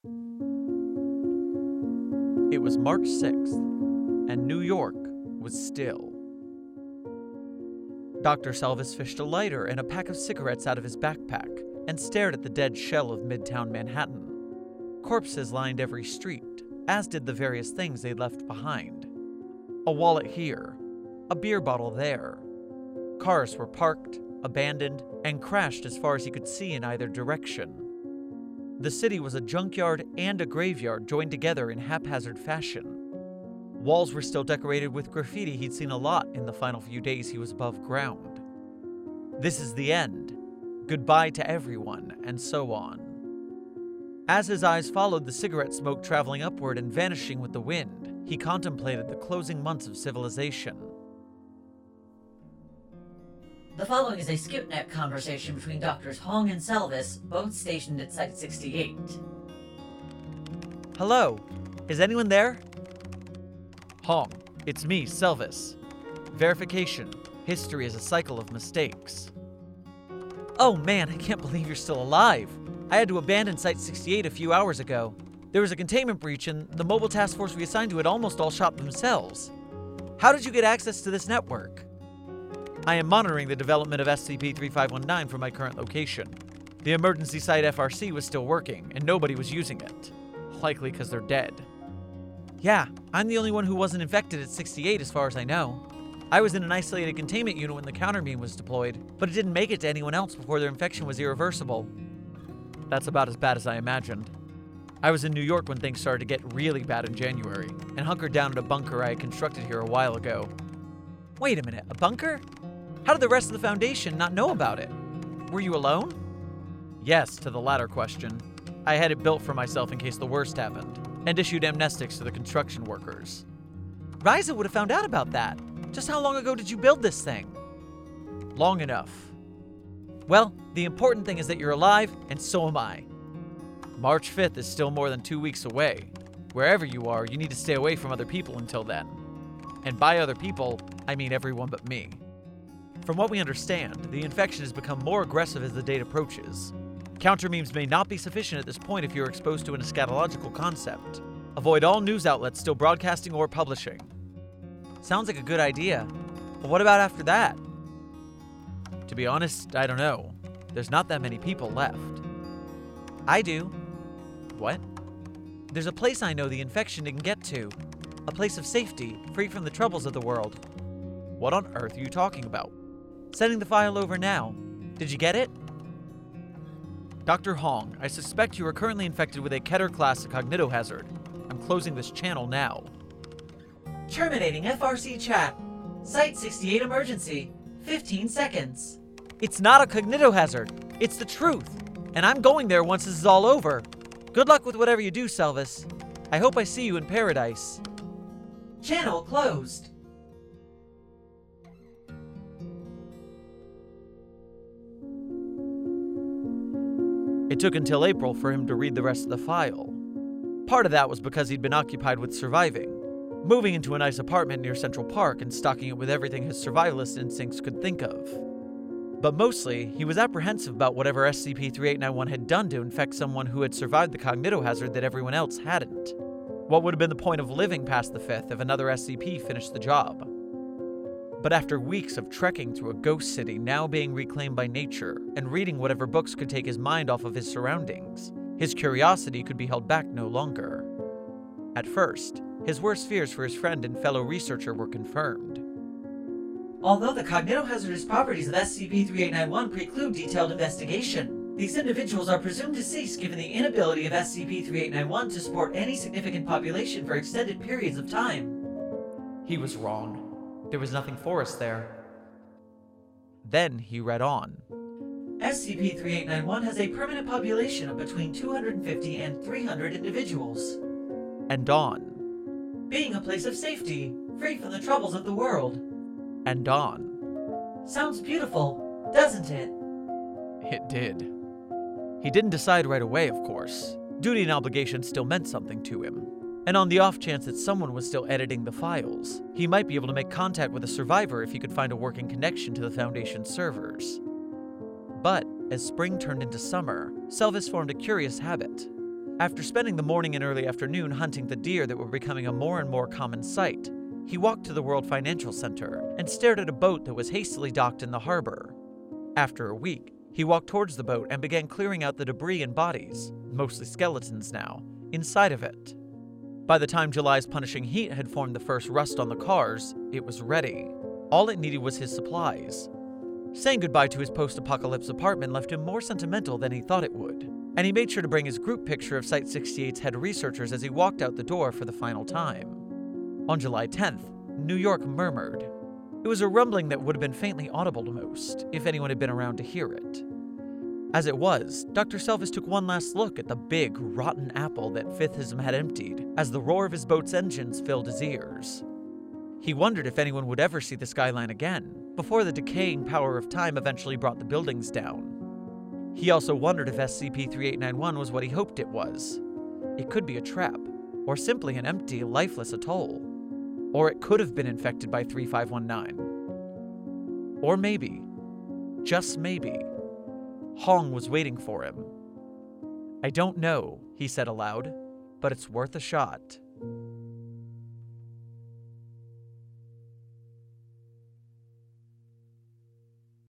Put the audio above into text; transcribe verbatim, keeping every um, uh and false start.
It was March sixth, and New York was still. Doctor Selvis fished a lighter and a pack of cigarettes out of his backpack and stared at the dead shell of Midtown Manhattan. Corpses lined every street, as did the various things they'd left behind. A wallet here, a beer bottle there. Cars were parked, abandoned, and crashed as far as he could see in either direction. The city was a junkyard and a graveyard joined together in haphazard fashion. Walls were still decorated with graffiti he'd seen a lot in the final few days he was above ground. This is the end. Goodbye to everyone, and so on. As his eyes followed the cigarette smoke traveling upward and vanishing with the wind, he contemplated the closing months of civilization. The following is a SkipNet conversation between Doctors Hong and Selvis, both stationed at Site sixty-eight. Hello, is anyone there? Hong, it's me, Selvis. Verification. History is a cycle of mistakes. Oh man, I can't believe you're still alive. I had to abandon Site sixty-eight a few hours ago. There was a containment breach and the mobile task force we assigned to it almost all shot themselves. How did you get access to this network? I am monitoring the development of S C P thirty-five nineteen from my current location. The emergency site F R C was still working, and nobody was using it. Likely because they're dead. Yeah, I'm the only one who wasn't infected at sixty-eight as far as I know. I was in an isolated containment unit when the countermean was deployed, but it didn't make it to anyone else before their infection was irreversible. That's about as bad as I imagined. I was in New York when things started to get really bad in January, and hunkered down at a bunker I had constructed here a while ago. Wait a minute, a bunker? How did the rest of the Foundation not know about it? Were you alone? Yes, to the latter question. I had it built for myself in case the worst happened, and issued amnestics to the construction workers. Ryza would have found out about that. Just how long ago did you build this thing? Long enough. Well, the important thing is that you're alive, and so am I. March fifth is still more than two weeks away. Wherever you are, you need to stay away from other people until then. And by other people, I mean everyone but me. From what we understand, the infection has become more aggressive as the date approaches. Counter memes may not be sufficient at this point if you're exposed to an eschatological concept. Avoid all news outlets still broadcasting or publishing. Sounds like a good idea. But what about after that? To be honest, I don't know. There's not that many people left. I do. What? There's a place I know the infection didn't get to. A place of safety, free from the troubles of the world. What on earth are you talking about? Sending the file over now. Did you get it? Doctor Hong, I suspect you are currently infected with a Keter-class cognitohazard. I'm closing this channel now. Terminating F R C chat. Site sixty-eight emergency. fifteen seconds. It's not a cognitohazard. It's the truth. And I'm going there once this is all over. Good luck with whatever you do, Selvis. I hope I see you in paradise. Channel closed. It took until April for him to read the rest of the file. Part of that was because he'd been occupied with surviving, moving into a nice apartment near Central Park and stocking it with everything his survivalist instincts could think of. But mostly, he was apprehensive about whatever S C P thirty-eight ninety-one had done to infect someone who had survived the cognitohazard that everyone else hadn't. What would have been the point of living past the fifth if another S C P finished the job? But after weeks of trekking through a ghost city now being reclaimed by nature and reading whatever books could take his mind off of his surroundings, his curiosity could be held back no longer. At first, his worst fears for his friend and fellow researcher were confirmed. Although the cognitohazardous properties of S C P thirty-eight ninety-one preclude detailed investigation, these individuals are presumed deceased given the inability of S C P thirty-eight ninety-one to support any significant population for extended periods of time. He was wrong. There was nothing for us there. Then he read on. S C P thirty-eight ninety-one has a permanent population of between two hundred fifty and three hundred individuals. And on. Being a place of safety, free from the troubles of the world. And on. Sounds beautiful, doesn't it? It did. He didn't decide right away, of course. Duty and obligation still meant something to him. And on the off chance that someone was still editing the files, he might be able to make contact with a survivor if he could find a working connection to the Foundation servers. But as spring turned into summer, Selvis formed a curious habit. After spending the morning and early afternoon hunting the deer that were becoming a more and more common sight, he walked to the World Financial Center and stared at a boat that was hastily docked in the harbor. After a week, he walked towards the boat and began clearing out the debris and bodies, mostly skeletons now, inside of it. By the time July's punishing heat had formed the first rust on the cars, it was ready. All it needed was his supplies. Saying goodbye to his post-apocalypse apartment left him more sentimental than he thought it would, and he made sure to bring his group picture of Site sixty-eight's head researchers as he walked out the door for the final time. On July tenth, New York murmured. It was a rumbling that would have been faintly audible to most, if anyone had been around to hear it. As it was, Doctor Selvis took one last look at the big, rotten apple that Fifthism had emptied as the roar of his boat's engines filled his ears. He wondered if anyone would ever see the skyline again, before the decaying power of time eventually brought the buildings down. He also wondered if S C P thirty-eight ninety-one was what he hoped it was. It could be a trap, or simply an empty, lifeless atoll. Or it could have been infected by three five one nine. Or maybe, just maybe, Hong was waiting for him. "I don't know," he said aloud, "but it's worth a shot."